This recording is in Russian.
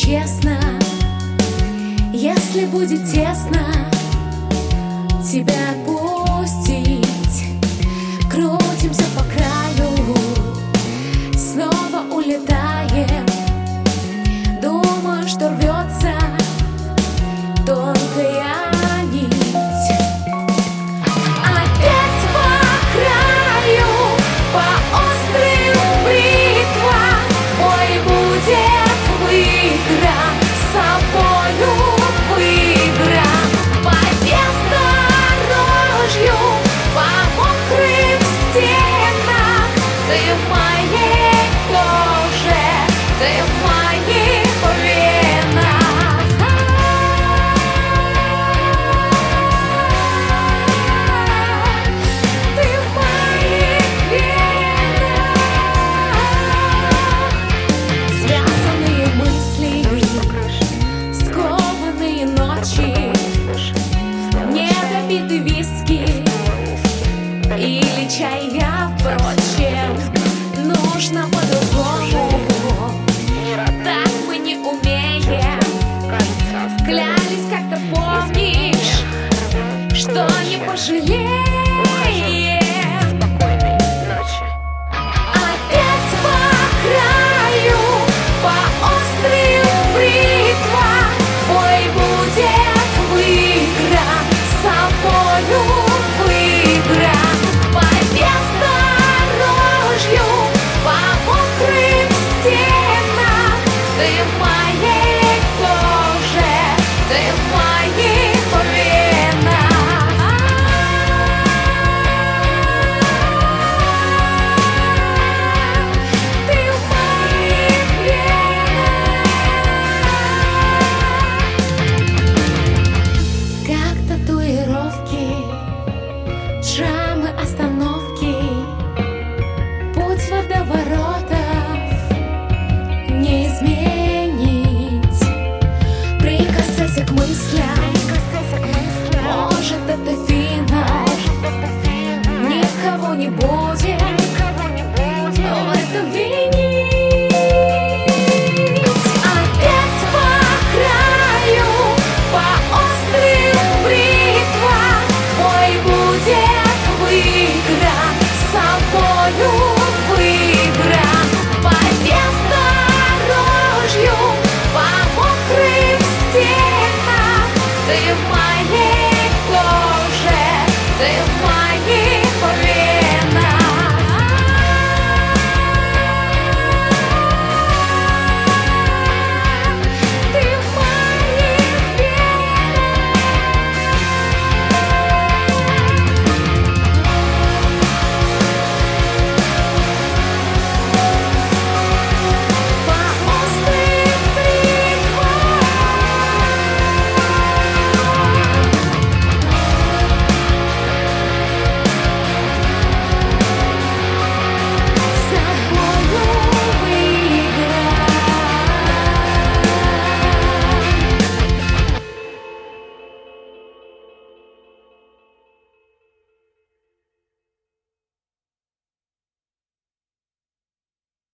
честно, если будет тесно тебя отпустить. Крутимся по краю, снова улетаем. Думаю, что рвется тонкая нить. Опять по краю, по острым бритвам. Ой, будет выигран, с собою выигран. По бездорожью, по мокрым стенам. Ты в моей коже, ты в моих венах. Ты в моих венах. Связанные мысли, скованные ночи, недопитый виски или чай, я впрочем, нужно по-другому. Так мы не умеем. Клялись, как-то помнишь, что не пожалеем. Опять по краю, по острым бритвам. Ой, будет выигран, с собою выигран. По бездорожью, по мокрым стенам. Ты в моей коже, ты в моих венах. Ты в моих венах. Как татуировки, шрамы, остановки, путь водоворотов не изменить. Прикасайся к мыслям, может, это финал. Никого не будет в этом виде.